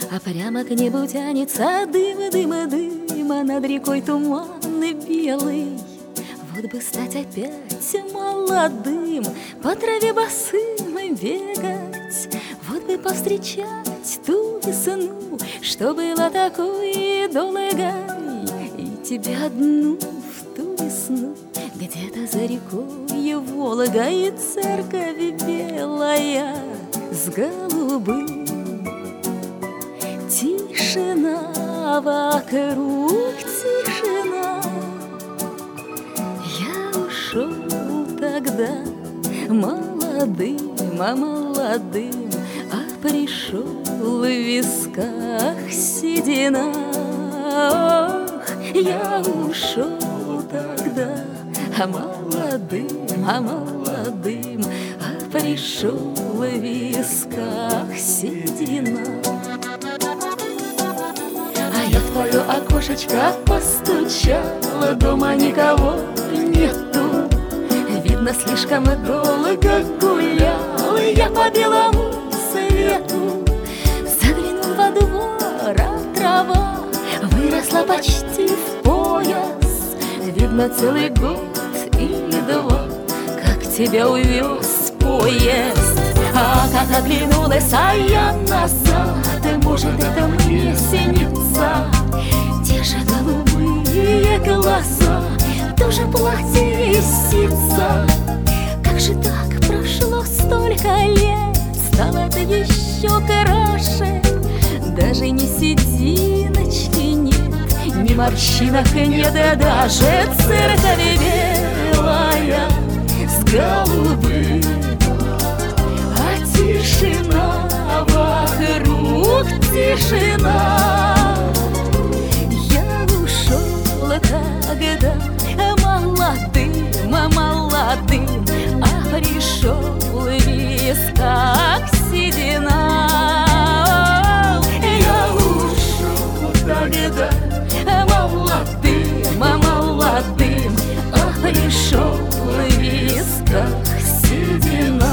А прямо к небу тянется дым, дым, дым, а над рекой туман белый. Вот бы стать опять молодым, по траве босым бегать, вот бы повстречать ту весну, что была такой долгой, и тебя одну в ту весну. Где-то за рекой Волга и церковь белая с голубым. Тишина вокруг, тишина. Я ушел тогда молодым, а молодым, а пришел в висках седина. Ох, я ушел тогда молодым, а молодым, а пришел в висках седина. А я в твое окошечко постучала, дома никого нету. Видно, слишком долго гулял я по белому свету. Заглянул во двор, а трава выросла почти в пояс. Видно, целый год или два, как тебя увез поезд. А как оглянулась я назад, может, это мне снится. Те же голубые глаза, тоже платье и ситца. Как же так прошло столько лет, стало ты еще краше. Даже ни сединочки нет, ни морщинок нет, и даже церковь белая с голубым. А тишина вокруг, тишина. Я ушел тогда молодым, а молодым, а пришел в висках седина. Я ушел тогда молодым, а молодым, а пришел в висках седина.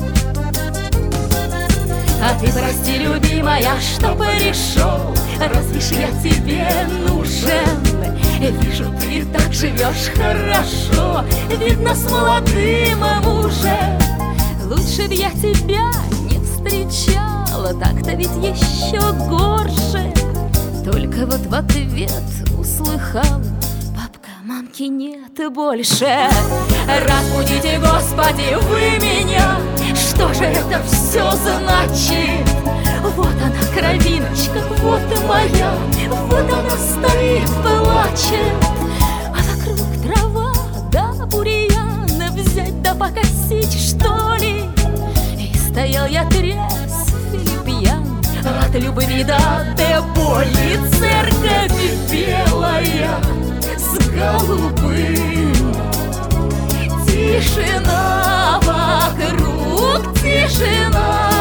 А ты прости, любимая, что пришел, разве ж я тебе нужен? Вижу, ты так живешь хорошо, видно, с молодым мужем. Лучше б я тебя не встречала, так-то ведь еще горше. Только вот в ответ услыхал: папка, мамки нет больше. Разбудите, Господи, вы меня, что же это все значит? Вот она, кровиночка, вот моя, вот она стоит, плачет. А вокруг трава да бурьян, взять да покосить, что ли? И стоял я трезв или пьян от любви да до боли. Церковь белая с голубым. Тишина вокруг, тишина.